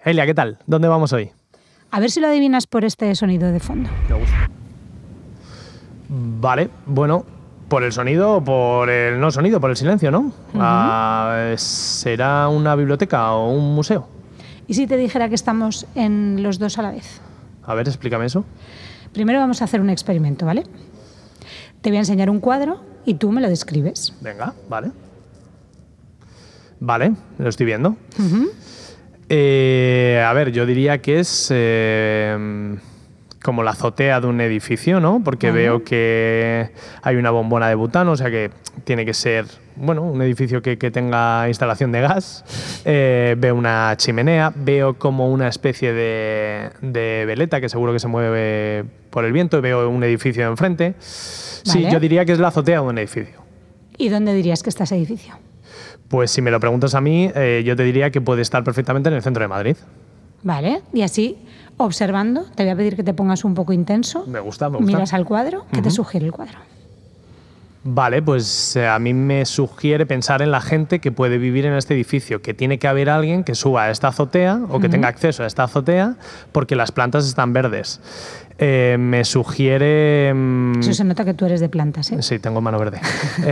Elia, ¿qué tal? ¿Dónde vamos hoy? A ver si lo adivinas por este sonido de fondo. Me gusta. Vale, bueno, por el sonido o por el no sonido, por el silencio, ¿no? ¿Será una biblioteca o un museo? ¿Y si te dijera que estamos en los dos a la vez? A ver, explícame eso. Primero vamos a hacer un experimento, ¿vale? Te voy a enseñar un cuadro y tú me lo describes. Venga, vale. Vale, lo estoy viendo. A ver, yo diría que es como la azotea de un edificio, ¿no? Porque veo que hay una bombona de butano, o sea que tiene que ser, bueno, un edificio que tenga instalación de gas. Veo una chimenea, veo como una especie de veleta que seguro que se mueve por el viento, y veo un edificio enfrente. Sí, Vale. yo diría que es la azotea de un edificio. ¿Y dónde dirías que está ese edificio? Pues si me lo preguntas a mí, yo te diría que puede estar perfectamente en el centro de Madrid. Vale, y así, observando, te voy a pedir que te pongas un poco intenso. Me gusta, me gusta. Miras al cuadro. ¿Qué te sugiere el cuadro? Vale, pues a mí me sugiere pensar en la gente que puede vivir en este edificio, que tiene que haber alguien que suba a esta azotea o que tenga acceso a esta azotea porque las plantas están verdes. Me sugiere... Eso se nota que tú eres de plantas, ¿eh? Sí, tengo mano verde.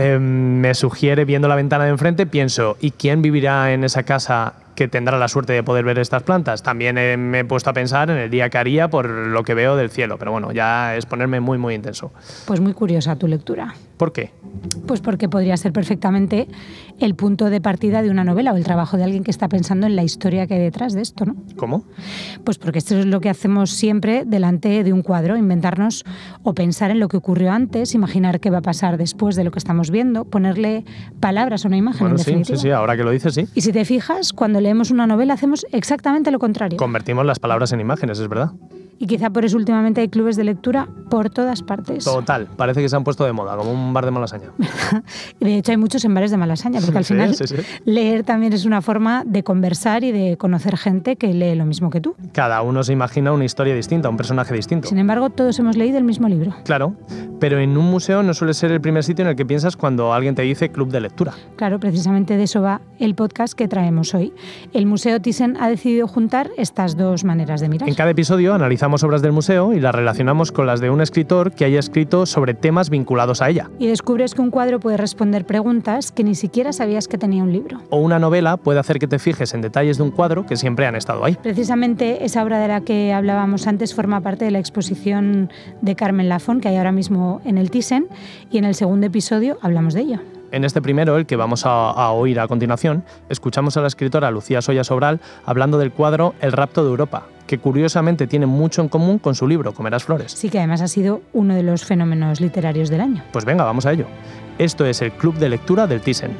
Me sugiere, viendo la ventana de enfrente, pienso, ¿y quién vivirá en esa casa que tendrá la suerte de poder ver estas plantas? También me he puesto a pensar en el día que haría por lo que veo del cielo, pero bueno, ya es ponerme muy, muy intenso. Pues muy curiosa tu lectura. ¿Por qué? Pues porque podría ser perfectamente el punto de partida de una novela o el trabajo de alguien que está pensando en la historia que hay detrás de esto, ¿no? ¿Cómo? Pues porque esto es lo que hacemos siempre delante de un cuadro, inventarnos o pensar en lo que ocurrió antes, imaginar qué va a pasar después de lo que estamos viendo, ponerle palabras a una imagen, Bueno, en sí, definitiva. sí, ahora que lo dices, sí. Y si te fijas, cuando leemos una novela hacemos exactamente lo contrario. Convertimos las palabras en imágenes, es verdad. Y quizá por eso últimamente hay clubes de lectura por todas partes. Total, parece que se han puesto de moda, como un bar de Malasaña. Y de hecho hay muchos en bares de Malasaña, porque al Sí, final sí. leer también es una forma de conversar y de conocer gente que lee lo mismo que tú. Cada uno se imagina una historia distinta, un personaje distinto. Sin embargo, todos hemos leído el mismo libro. Claro, pero en un museo no suele ser el primer sitio en el que piensas cuando alguien te dice club de lectura. Claro, precisamente de eso va el podcast que traemos hoy. El Museo Thyssen ha decidido juntar estas dos maneras de mirar. En cada episodio analizamos obras del museo y las relacionamos con las de un escritor que haya escrito sobre temas vinculados a ella. Y descubres que un cuadro puede responder preguntas que ni siquiera sabías que tenía un libro. O una novela puede hacer que te fijes en detalles de un cuadro que siempre han estado ahí. Precisamente esa obra de la que hablábamos antes forma parte de la exposición de Carmen Lafont que hay ahora mismo en el Thyssen, y en el segundo episodio hablamos de ello. En este primero, el que vamos a oír a continuación, escuchamos a la escritora Lucía Soya Sobral hablando del cuadro El rapto de Europa, que curiosamente tiene mucho en común con su libro Comerás flores. Sí, que además ha sido uno de los fenómenos literarios del año. Pues venga, vamos a ello. Esto es el Club de Lectura del Thyssen.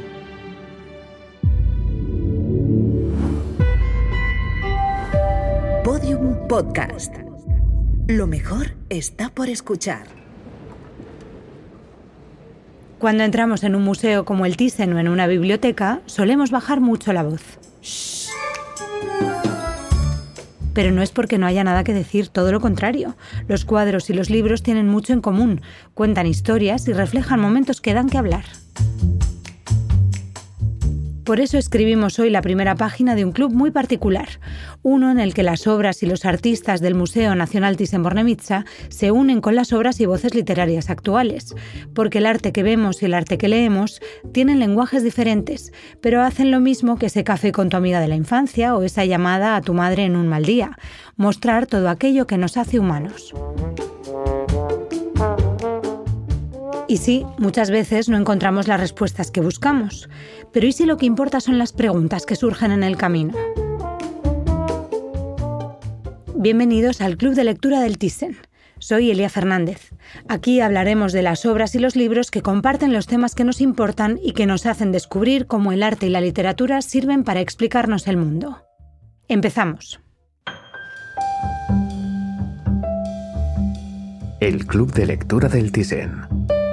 Podium Podcast. Lo mejor está por escuchar. Cuando entramos en un museo como el Thyssen o en una biblioteca, solemos bajar mucho la voz. ¡Shh! Pero no es porque no haya nada que decir, todo lo contrario. Los cuadros y los libros tienen mucho en común, cuentan historias y reflejan momentos que dan que hablar. Por eso escribimos hoy la primera página de un club muy particular, uno en el que las obras y los artistas del Museo Nacional Thyssen-Bornemisza se unen con las obras y voces literarias actuales, porque el arte que vemos y el arte que leemos tienen lenguajes diferentes, pero hacen lo mismo que ese café con tu amiga de la infancia o esa llamada a tu madre en un mal día, mostrar todo aquello que nos hace humanos. Y sí, muchas veces no encontramos las respuestas que buscamos. Pero ¿y si lo que importa son las preguntas que surgen en el camino? Bienvenidos al Club de Lectura del Thyssen. Soy Elia Fernández. Aquí hablaremos de las obras y los libros que comparten los temas que nos importan y que nos hacen descubrir cómo el arte y la literatura sirven para explicarnos el mundo. Empezamos. El Club de Lectura del Thyssen.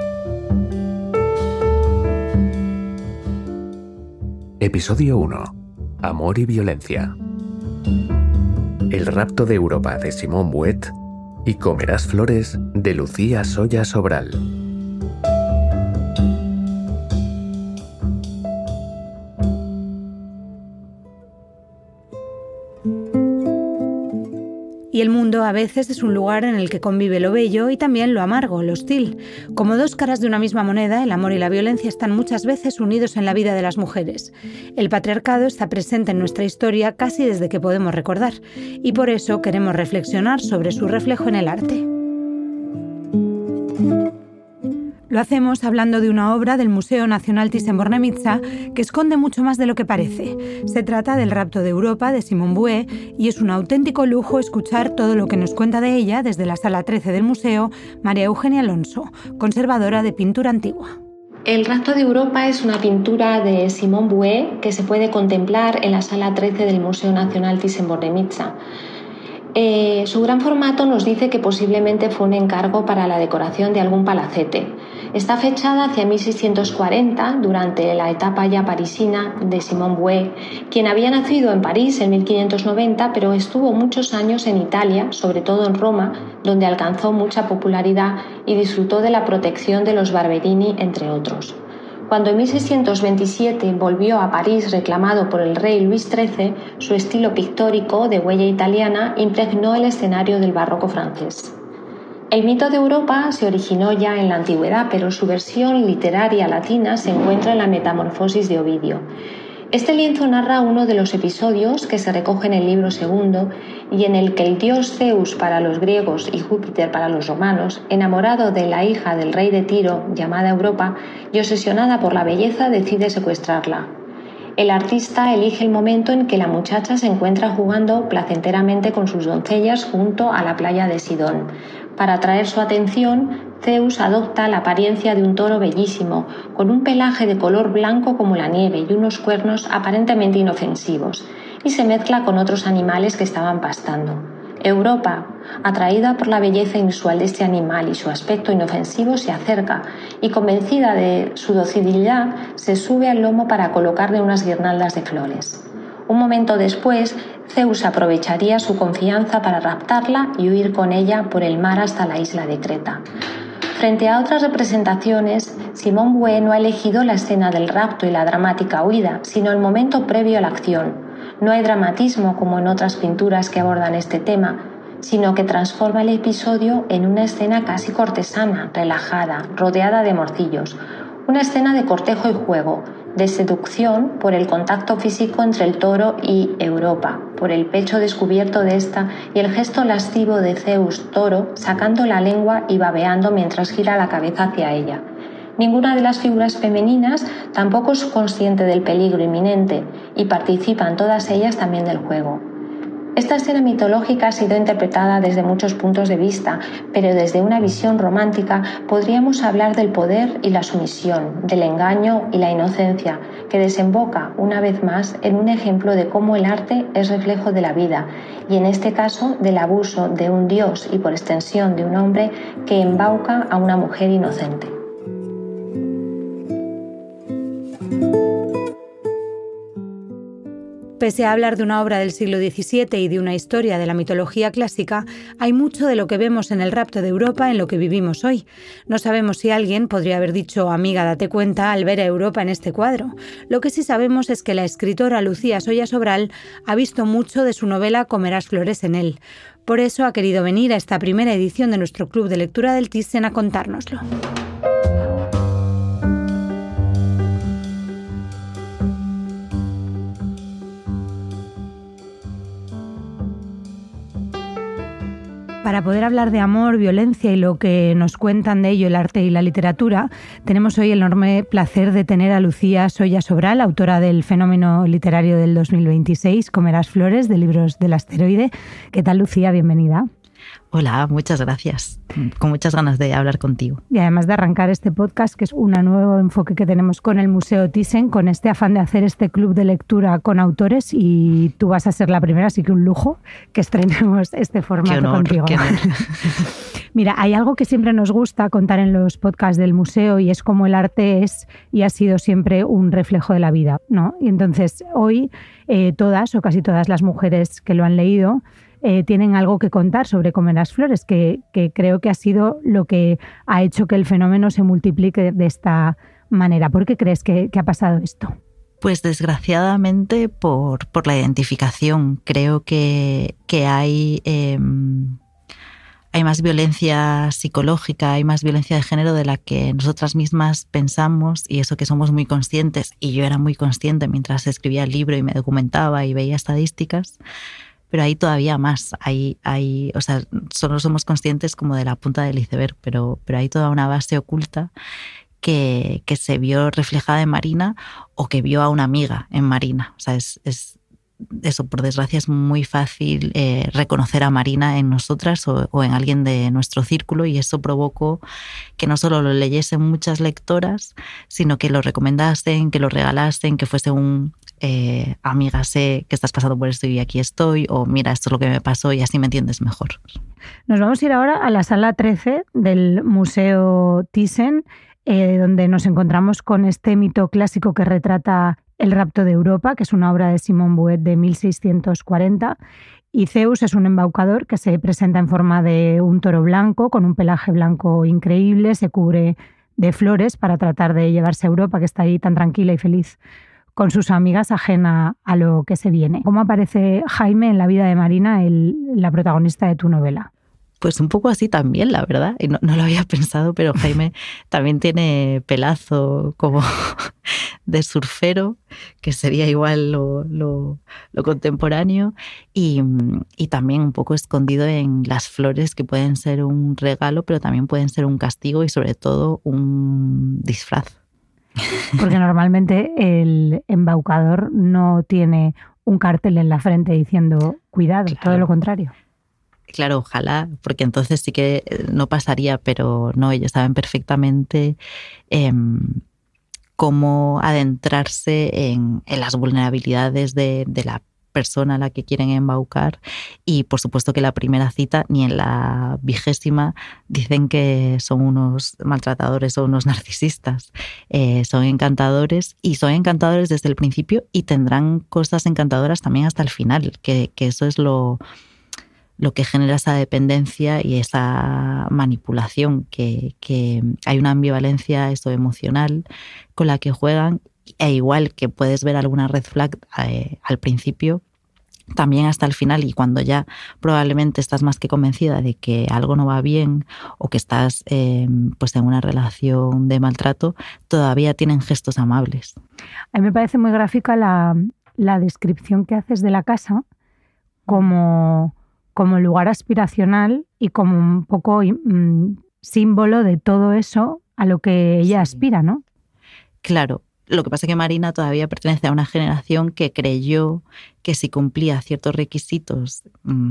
Episodio 1. Amor y violencia. El rapto de Europa de Simone Bouet y Comerás flores de Lucía Soya Sobral. Y el mundo a veces es un lugar en el que convive lo bello y también lo amargo, lo hostil. Como dos caras de una misma moneda, el amor y la violencia están muchas veces unidos en la vida de las mujeres. El patriarcado está presente en nuestra historia casi desde que podemos recordar, y por eso queremos reflexionar sobre su reflejo en el arte. Lo hacemos hablando de una obra del Museo Nacional Thyssen-Bornemisza que esconde mucho más de lo que parece. Se trata del Rapto de Europa de Simone Bouet y es un auténtico lujo escuchar todo lo que nos cuenta de ella desde la Sala 13 del museo María Eugenia Alonso, conservadora de pintura antigua. El Rapto de Europa es una pintura de Simone Bouet que se puede contemplar en la Sala 13 del Museo Nacional Thyssen-Bornemisza. Su gran formato nos dice que posiblemente fue un encargo para la decoración de algún palacete. Está fechada hacia 1640, durante la etapa ya parisina de Simone Bouet, quien había nacido en París en 1590, pero estuvo muchos años en Italia, sobre todo en Roma, donde alcanzó mucha popularidad y disfrutó de la protección de los Barberini, entre otros. Cuando en 1627 volvió a París reclamado por el rey Luis XIII, su estilo pictórico de huella italiana impregnó el escenario del barroco francés. El mito de Europa se originó ya en la antigüedad, pero su versión literaria latina se encuentra en la Metamorfosis de Ovidio. Este lienzo narra uno de los episodios que se recoge en el libro segundo y en el que el dios Zeus para los griegos y Júpiter para los romanos, enamorado de la hija del rey de Tiro, llamada Europa, y obsesionada por la belleza, decide secuestrarla. El artista elige el momento en que la muchacha se encuentra jugando placenteramente con sus doncellas junto a la playa de Sidón. Para atraer su atención, Zeus adopta la apariencia de un toro bellísimo, con un pelaje de color blanco como la nieve y unos cuernos aparentemente inofensivos, y se mezcla con otros animales que estaban pastando. Europa, atraída por la belleza inusual de este animal y su aspecto inofensivo, se acerca y, convencida de su docilidad, se sube al lomo para colocarle unas guirnaldas de flores. Un momento después, Zeus aprovecharía su confianza para raptarla y huir con ella por el mar hasta la isla de Creta. Frente a otras representaciones, Simone Bouet no ha elegido la escena del rapto y la dramática huida, sino el momento previo a la acción. No hay dramatismo como en otras pinturas que abordan este tema, sino que transforma el episodio en una escena casi cortesana, relajada, rodeada de morcillos. Una escena de cortejo y juego, de seducción por el contacto físico entre el toro y Europa, por el pecho descubierto de esta y el gesto lascivo de Zeus toro sacando la lengua y babeando mientras gira la cabeza hacia ella. Ninguna de las figuras femeninas tampoco es consciente del peligro inminente y participan todas ellas también del juego. Esta escena mitológica ha sido interpretada desde muchos puntos de vista, pero desde una visión romántica podríamos hablar del poder y la sumisión, del engaño y la inocencia, que desemboca una vez más en un ejemplo de cómo el arte es reflejo de la vida, y en este caso del abuso de un dios y por extensión de un hombre que embauca a una mujer inocente. Pese a hablar de una obra del siglo XVII y de una historia de la mitología clásica, hay mucho de lo que vemos en el Rapto de Europa en lo que vivimos hoy. No sabemos si alguien podría haber dicho «amiga, date cuenta» al ver a Europa en este cuadro. Lo que sí sabemos es que la escritora Lucía Soya Sobral ha visto mucho de su novela Comerás flores en él. Por eso ha querido venir a esta primera edición de nuestro Club de Lectura del Thyssen a contárnoslo. Para poder hablar de amor, violencia y lo que nos cuentan de ello el arte y la literatura, tenemos hoy el enorme placer de tener a Lucía Soya Sobral, autora del fenómeno literario del 2026, Comerás flores, de Libros del Asteroide. ¿Qué tal, Lucía? Bienvenida. Hola, muchas gracias. Con muchas ganas de hablar contigo. Y además de arrancar este podcast, que es un nuevo enfoque que tenemos con el Museo Thyssen, con este afán de hacer este club de lectura con autores, y tú vas a ser la primera, así que un lujo que estrenemos este formato contigo. Qué honor. Mira, hay algo que siempre nos gusta contar en los podcasts del museo y es cómo el arte es y ha sido siempre un reflejo de la vida, ¿no? Y entonces hoy todas o casi todas las mujeres que lo han leído tienen algo que contar sobre Comerás flores, que creo que ha sido lo que ha hecho que el fenómeno se multiplique de esta manera. ¿Por qué crees que ha pasado esto? Pues desgraciadamente por la identificación. Creo que hay más violencia psicológica, hay más violencia de género de la que nosotras mismas pensamos, y eso que somos muy conscientes, y yo era muy consciente mientras escribía el libro y me documentaba y veía estadísticas, pero hay todavía más. O sea, solo somos conscientes como de la punta del iceberg, pero hay toda una base oculta que se vio reflejada en Marina o que vio a una amiga en Marina. O sea, es eso, por desgracia, es muy fácil reconocer a Marina en nosotras o en alguien de nuestro círculo, y eso provocó que no solo lo leyesen muchas lectoras, sino que lo recomendasen, que lo regalasen, que fuese un amiga, sé que estás pasando por esto y aquí estoy, o mira, esto es lo que me pasó y así me entiendes mejor. Nos vamos a ir ahora a la sala 13 del Museo Thyssen, donde nos encontramos con este mito clásico que retrata El rapto de Europa, que es una obra de Simone Bouet de 1640, y Zeus es un embaucador que se presenta en forma de un toro blanco, con un pelaje blanco increíble, se cubre de flores para tratar de llevarse a Europa, que está ahí tan tranquila y feliz con sus amigas, ajena a lo que se viene. ¿Cómo aparece Jaime en la vida de Marina, la protagonista de tu novela? Pues un poco así también, la verdad. Y no lo había pensado, pero Jaime también tiene pelazo como de surfero, que sería igual lo contemporáneo, y también un poco escondido en las flores, que pueden ser un regalo, pero también pueden ser un castigo y sobre todo un disfraz. Porque normalmente el embaucador no tiene un cartel en la frente diciendo cuidado, claro. Todo lo contrario. Claro, ojalá, porque entonces sí que no pasaría, pero no, ellos saben perfectamente cómo adentrarse en las vulnerabilidades de la persona a la que quieren embaucar, y por supuesto que la primera cita ni en la 20ª dicen que son unos maltratadores o unos narcisistas. Son encantadores, y son encantadores desde el principio, y tendrán cosas encantadoras también hasta el final, que eso es lo que genera esa dependencia y esa manipulación, que hay una ambivalencia emocional con la que juegan, e igual que puedes ver alguna red flag al principio, también hasta el final, y cuando ya probablemente estás más que convencida de que algo no va bien o que estás pues en una relación de maltrato, todavía tienen gestos amables. A mí me parece muy gráfica la descripción que haces de la casa como lugar aspiracional y como un poco símbolo de todo eso a lo que ella aspira, ¿no? Claro. Lo que pasa es que Marina todavía pertenece a una generación que creyó que si cumplía ciertos requisitos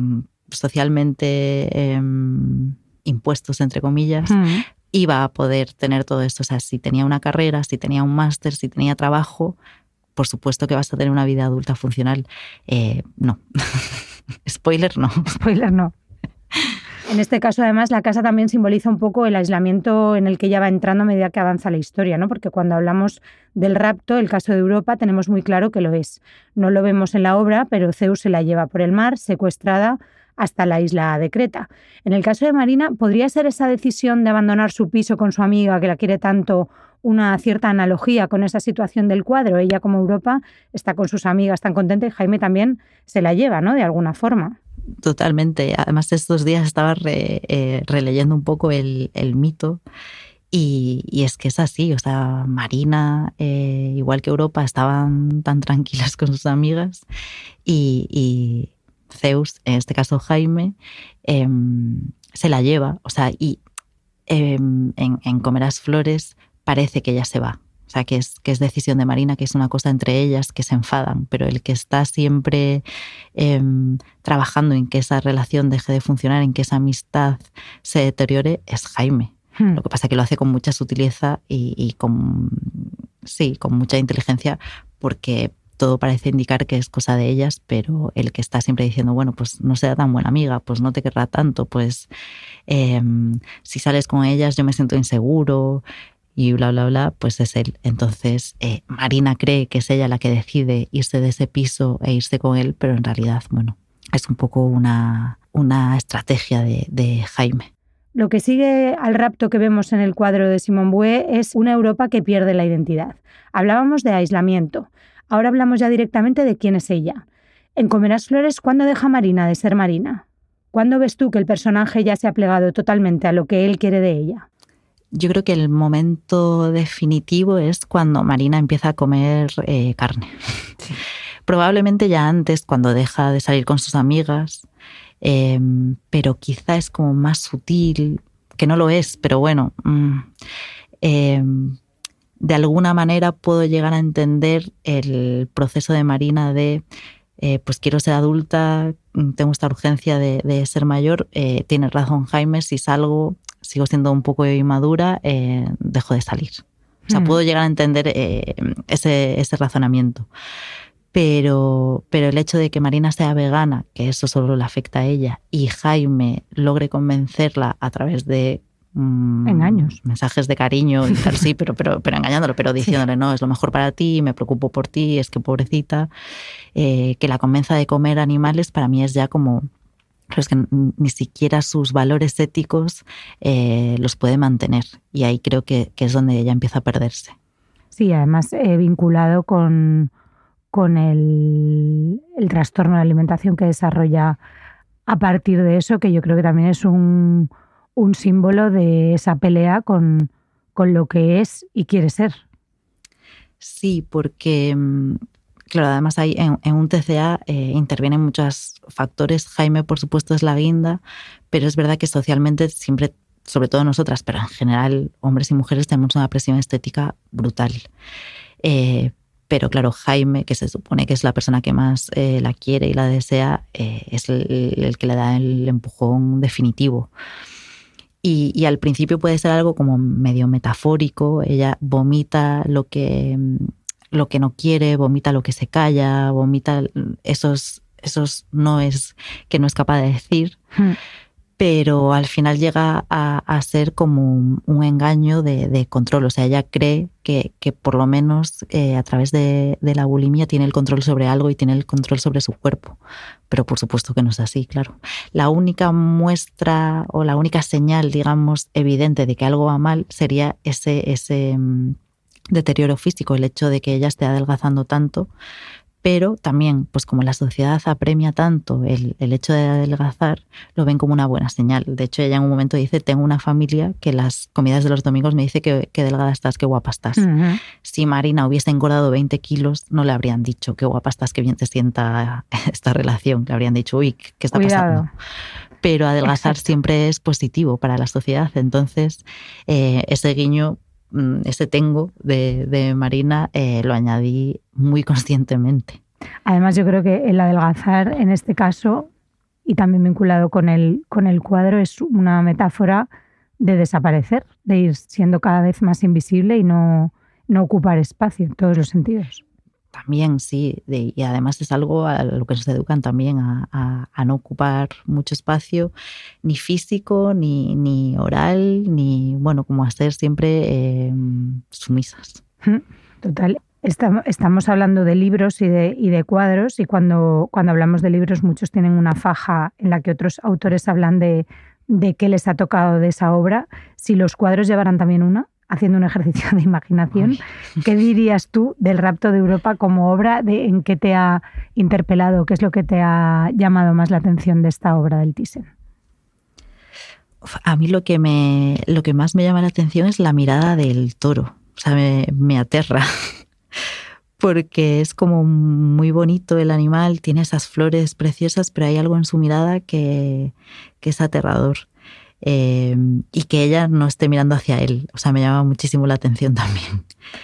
socialmente impuestos, entre comillas, iba a poder tener todo esto. O sea, si tenía una carrera, si tenía un máster, si tenía trabajo, por supuesto que vas a tener una vida adulta funcional. No. Spoiler, no. Spoiler, no. En este caso, además, la casa también simboliza un poco el aislamiento en el que ella va entrando a medida que avanza la historia, ¿no? Porque cuando hablamos del rapto, el caso de Europa, tenemos muy claro que lo es. No lo vemos en la obra, pero Zeus se la lleva por el mar, secuestrada, hasta la isla de Creta. En el caso de Marina, ¿podría ser esa decisión de abandonar su piso con su amiga, que la quiere tanto, una cierta analogía con esa situación del cuadro? Ella, como Europa, está con sus amigas tan contenta, y Jaime también se la lleva, ¿no? De alguna forma. Totalmente. Además, estos días estaba releyendo un poco el mito, y es que es así. O sea, Marina, igual que Europa, estaban tan tranquilas con sus amigas, y Zeus, en este caso Jaime, se la lleva. O sea, y en Comerás Flores parece que ella se va. O sea, que es decisión de Marina, que es una cosa entre ellas, que se enfadan, pero el que está siempre trabajando en que esa relación deje de funcionar, en que esa amistad se deteriore, es Jaime. Lo que pasa es que lo hace con mucha sutileza y con mucha inteligencia, porque todo parece indicar que es cosa de ellas, pero el que está siempre diciendo, bueno, pues no será tan buena amiga, pues no te querrá tanto, pues si sales con ellas yo me siento inseguro, y bla, bla, bla, pues es él. Entonces, Marina cree que es ella la que decide irse de ese piso e irse con él, pero en realidad, bueno, es un poco una estrategia de Jaime. Lo que sigue al rapto que vemos en el cuadro de Simone Bouet es una Europa que pierde la identidad. Hablábamos de aislamiento. Ahora hablamos ya directamente de quién es ella. En Comerás Flores, ¿cuándo deja Marina de ser Marina? ¿Cuándo ves tú que el personaje ya se ha plegado totalmente a lo que él quiere de ella? Yo creo que el momento definitivo es cuando Marina empieza a comer carne. Sí. Probablemente ya antes, cuando deja de salir con sus amigas, pero quizá es como más sutil, que no lo es, pero bueno, de alguna manera puedo llegar a entender el proceso de Marina de pues quiero ser adulta, tengo esta urgencia de ser mayor, tienes razón Jaime, si salgo, sigo siendo un poco inmadura, dejo de salir. O sea, puedo llegar a entender ese razonamiento. Pero el hecho de que Marina sea vegana, que eso solo le afecta a ella, y Jaime logre convencerla a través de engaños, mensajes de cariño y tal, sí, pero engañándolo, pero diciéndole, no, es lo mejor para ti, me preocupo por ti, es que pobrecita, que la convenza de comer animales, para mí es ya como, pero es que ni siquiera sus valores éticos los puede mantener, y ahí creo que es donde ella empieza a perderse. Sí, además vinculado con el trastorno de alimentación que desarrolla a partir de eso, que yo creo que también es un símbolo de esa pelea con lo que es y quiere ser. Sí, porque, claro, además hay, en un TCA intervienen muchos factores. Jaime, por supuesto, es la guinda, pero es verdad que socialmente siempre, sobre todo nosotras, pero en general hombres y mujeres, tenemos una presión estética brutal. Pero claro, Jaime, que se supone que es la persona que más la quiere y la desea, es el que le da el empujón definitivo. Y al principio puede ser algo como medio metafórico. Ella vomita lo que no quiere, vomita lo que se calla, vomita esos noes que no es capaz de decir. Pero al final llega a ser como un engaño de control. O sea, ella cree que por lo menos a través de la bulimia tiene el control sobre algo y tiene el control sobre su cuerpo. Pero por supuesto que no es así, claro. La única muestra o la única señal, digamos, evidente de que algo va mal sería ese deterioro físico, el hecho de que ella esté adelgazando tanto. Pero también, pues como la sociedad apremia tanto el hecho de adelgazar, lo ven como una buena señal. De hecho, ella en un momento dice, tengo una familia que las comidas de los domingos me dice que delgada estás, qué guapa estás. Uh-huh. Si Marina hubiese engordado 20 kilos, no le habrían dicho, qué guapa estás, qué bien te sienta esta relación. Le habrían dicho, uy, ¿qué está pasando? Pero adelgazar siempre es positivo para la sociedad. Entonces, ese guiño, ese tengo de Marina lo añadí muy conscientemente. Además, yo creo que el adelgazar en este caso, y también vinculado con el cuadro, es una metáfora de desaparecer, de ir siendo cada vez más invisible y no ocupar espacio en todos los sentidos. También, sí, y además es algo a lo que nos educan también, a no ocupar mucho espacio, ni físico, ni oral, ni, bueno, como a ser siempre sumisas. Total. Estamos hablando de libros y de cuadros, y cuando hablamos de libros muchos tienen una faja en la que otros autores hablan de qué les ha tocado de esa obra. Si los cuadros llevaran también una, haciendo un ejercicio de imaginación, ¿qué dirías tú del Rapto de Europa como obra? ¿En qué te ha interpelado? ¿Qué es lo que te ha llamado más la atención de esta obra del Thyssen? A mí lo que más me llama la atención es la mirada del toro. O sea, me aterra. Porque es como muy bonito el animal, tiene esas flores preciosas, pero hay algo en su mirada que es aterrador. Y que ella no esté mirando hacia él. O sea, me llama muchísimo la atención también.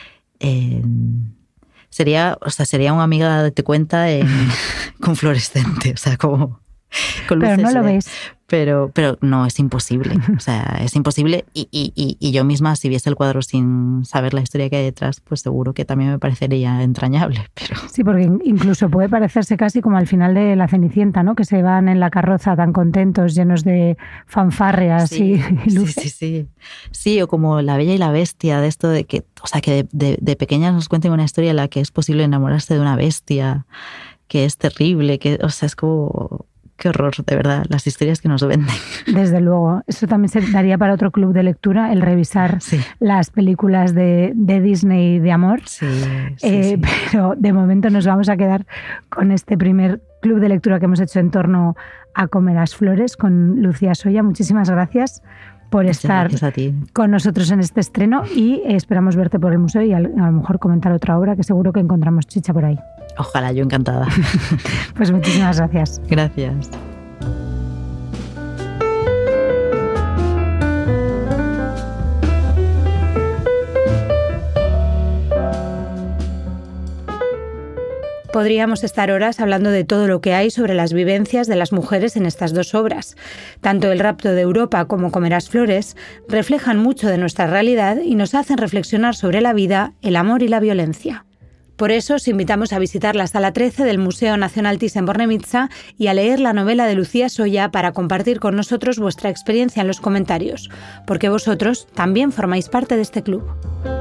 Sería una amiga de Te Cuenta con fluorescente, o sea, como con luces. Pero no lo ves. Pero no, es imposible. O sea, es imposible. Y yo misma, si viese el cuadro sin saber la historia que hay detrás, pues seguro que también me parecería entrañable. Pero... Sí, porque incluso puede parecerse casi como al final de La Cenicienta, ¿no? Que se van en la carroza tan contentos, llenos de fanfarrias y luces. Sí, o como La Bella y la Bestia, de esto de que, o sea, que de pequeñas nos cuenten una historia en la que es posible enamorarse de una bestia, que es terrible, que, o sea, es como... Qué horror, de verdad, las historias que nos venden. Desde luego. Eso también se daría para otro club de lectura, el revisar las películas de Disney de amor. Sí. Pero de momento nos vamos a quedar con este primer club de lectura que hemos hecho en torno a Comerás Flores con Lucía Soya. Muchísimas gracias por estar con nosotros en este estreno y esperamos verte por el museo y a lo mejor comentar otra obra que seguro que encontramos chicha por ahí. Ojalá, yo encantada. Pues muchísimas gracias. Gracias. Podríamos estar horas hablando de todo lo que hay sobre las vivencias de las mujeres en estas dos obras. Tanto El rapto de Europa como Comerás Flores reflejan mucho de nuestra realidad y nos hacen reflexionar sobre la vida, el amor y la violencia. Por eso os invitamos a visitar la Sala 13 del Museo Nacional Thyssen-Bornemisza y a leer la novela de Lucía Soya para compartir con nosotros vuestra experiencia en los comentarios, porque vosotros también formáis parte de este club.